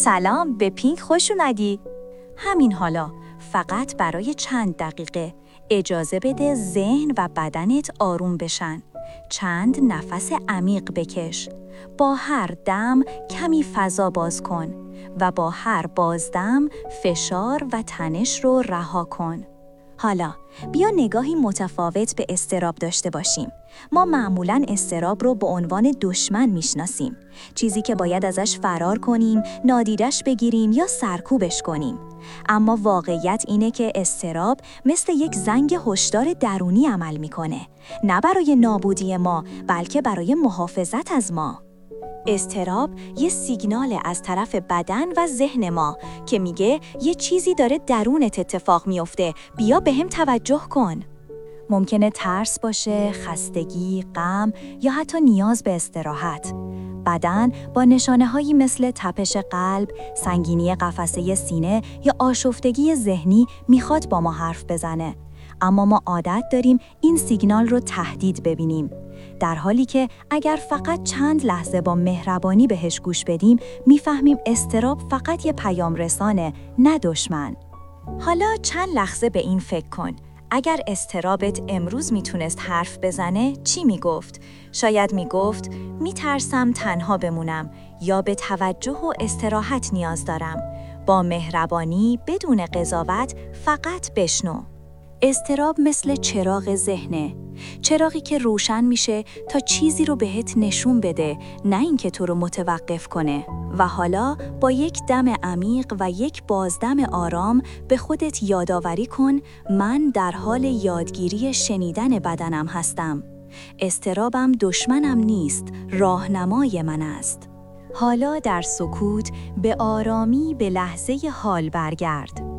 سلام، به پینک خوش اومدی. همین حالا، فقط برای چند دقیقه اجازه بده ذهن و بدنت آروم بشن. چند نفس عمیق بکش. با هر دم کمی فضا باز کن و با هر بازدم فشار و تنش رو رها کن. حالا بیا نگاهی متفاوت به اضطراب داشته باشیم. ما معمولاً اضطراب رو به عنوان دشمن میشناسیم، چیزی که باید ازش فرار کنیم، نادیدش بگیریم یا سرکوبش کنیم. اما واقعیت اینه که اضطراب مثل یک زنگ هشدار درونی عمل میکنه، نه برای نابودی ما، بلکه برای محافظت از ما. اضطراب یه سیگنال از طرف بدن و ذهن ما که میگه یه چیزی داره درونت اتفاق میفته، بیا بهم توجه کن. ممکنه ترس باشه، خستگی، غم یا حتی نیاز به استراحت. بدن با نشانه‌هایی مثل تپش قلب، سنگینی قفسه سینه یا آشفتگی ذهنی میخواد با ما حرف بزنه. اما ما عادت داریم این سیگنال رو تهدید ببینیم، در حالی که اگر فقط چند لحظه با مهربانی بهش گوش بدیم، میفهمیم اضطراب فقط یه پیام رسانه، نه دشمن. حالا چند لحظه به این فکر کن. اگر اضطرابت امروز میتونست حرف بزنه، چی میگفت؟ شاید میگفت میترسم تنها بمونم یا به توجه و استراحت نیاز دارم. با مهربانی، بدون قضاوت، فقط بشنو. اضطراب مثل چراغ ذهنه، چراغی که روشن میشه تا چیزی رو بهت نشون بده، نه اینکه تو رو متوقف کنه. و حالا با یک دم عمیق و یک بازدم آرام به خودت یادآوری کن من در حال یادگیری شنیدن بدنم هستم. اضطرابم دشمنم نیست، راهنمای من است. حالا در سکوت به آرامی به لحظه حال برگرد.